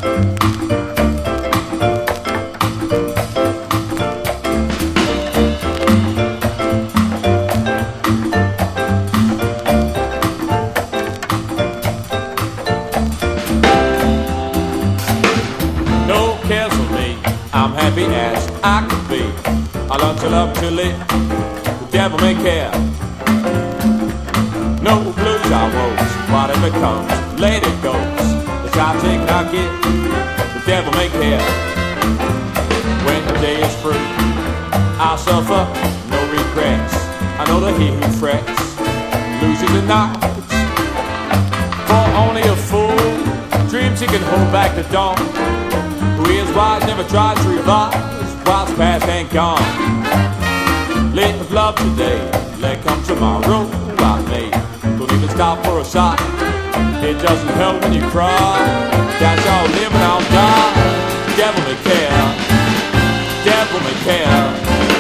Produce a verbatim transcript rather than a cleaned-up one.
No cares for me, I'm happy as I could be. I learned to love to live, the devil may care. No blues or woes, whatever comes, let it goes. The shot take and I get, the devil may care. When the day is through, I'll suffer no regrets. I know that he who frets loses the night. For only a fool dreams he can hold back the dawn. Who is wise, never tries to revise, while his past ain't gone. Live love today, let come tomorrow. I may don't even stop for a sigh. It doesn't help when you cry. That's all live and I'll die. Devil may care, devil may care.